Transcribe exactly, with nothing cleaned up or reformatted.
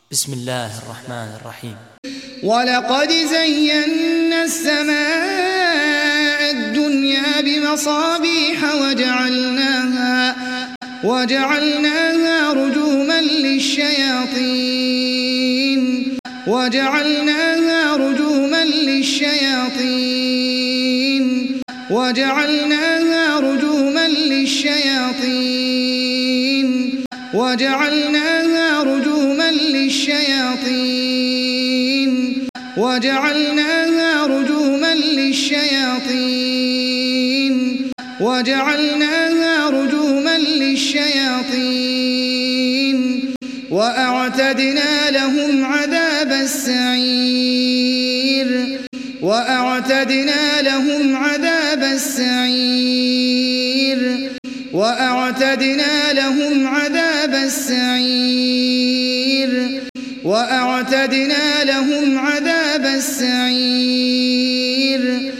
بسم الله الرحمن الرحيم. ولقد زينا السماء الدنيا بمصابيح وجعلناها وجعلناها رجوما للشياطين وجعلناها رجوما للشياطين وجعلناها رجوما للشياطين وجعلناها رجوما للشياطين وجعلناها رجوما للشياطين وجعلناها رجوما للشياطين وأعتدنا لهم عذاب السعير وأعتدنا لهم عذاب السعير وأعتدنا لهم عذاب السعير وأعتدنا لهم عذاب السعير